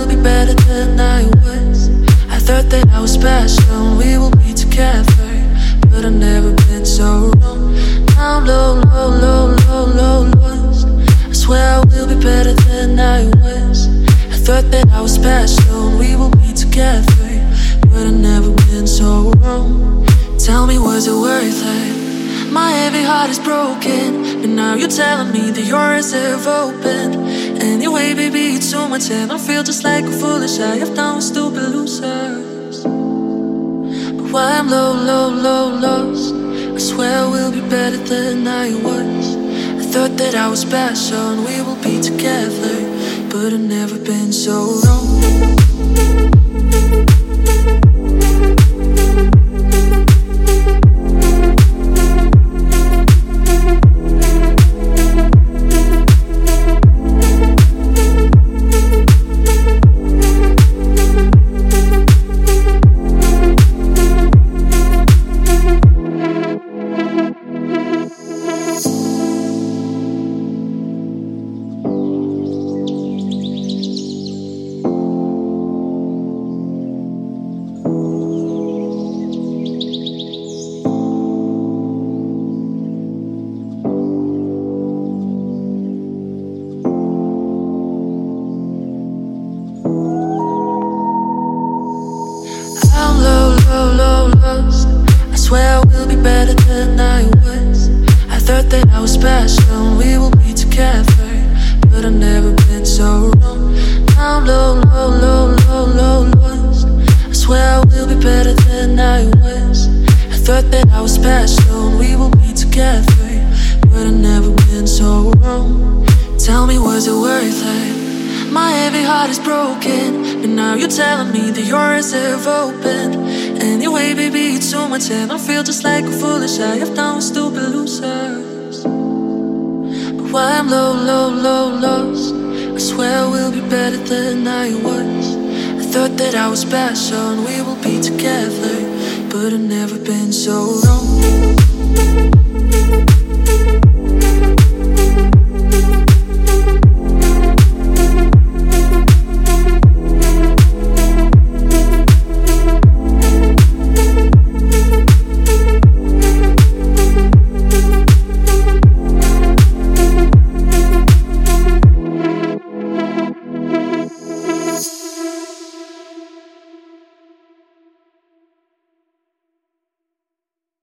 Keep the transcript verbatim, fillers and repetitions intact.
will be better than I was. I thought that I was special, we will be together, but I've never been so wrong. Now I'm low, low, low, low, low, lost. I swear I will be better than I was. I thought that I was special, we will be together, but I've never been so wrong. Tell me, was it worth it? My heavy heart is broken, but now you're telling me that yours have opened. Anyway, baby, it's so much and I feel just like a foolish I have done with stupid losers. But why I'm low, low, low, lost, I swear I will be better than I was. I thought that I was special and we will be together, but I've never been so wrong. I swear I will be better than I was. I thought that I was special, we will be together, but I've never been so wrong. Now I'm low, low, low, low, low, lost. I swear I will be better than I was. I thought that I was special, we will be together, but I've never been so wrong. Tell me, was it worth it? My heavy heart is broken, but now you're telling me that yours have opened. Anyway, baby, it's so much and I feel just like a foolish I have done with stupid losers. But why I'm low, low, low, lost, I swear I will be better than I was. I thought that I was special and we will be together, but I've never been so wrong.